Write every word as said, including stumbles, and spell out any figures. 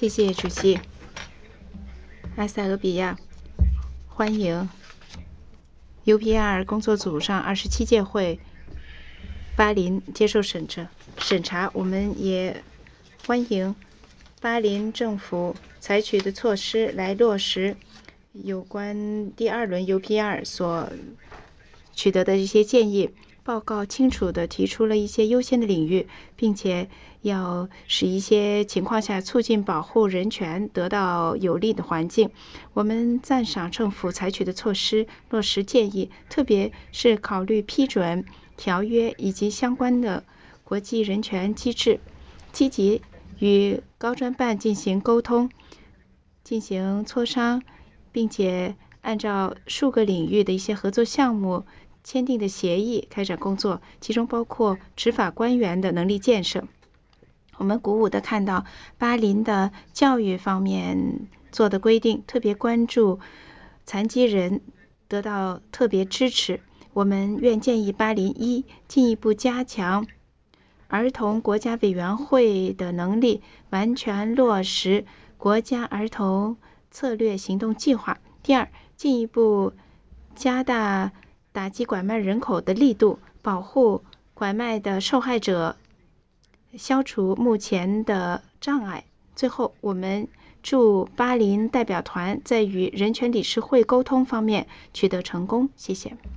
谢谢主席。埃塞俄比亚欢迎 U P R 工作组上二十七届会巴林接受审查审查，我们也欢迎巴林政府采取的措施来落实有关第二轮 U P R 所取得的一些建议。报告清楚地提出了一些优先的领域，并且要使一些情况下促进保护人权得到有利的环境。我们赞赏政府采取的措施落实建议，特别是考虑批准条约以及相关的国际人权机制，积极与高专办进行沟通，进行磋商，并且按照数个领域的一些合作项目签订的协议开展工作，其中包括执法官员的能力建设。我们鼓舞地看到巴林的教育方面做的规定，特别关注残疾人得到特别支持。我们愿建议巴林一进一步加强儿童国家委员会的能力，完全落实国家儿童策略行动计划。第二，进一步加大打击拐卖人口的力度，保护拐卖的受害者，消除目前的障碍。最后，我们祝巴林代表团在与人权理事会沟通方面取得成功。谢谢。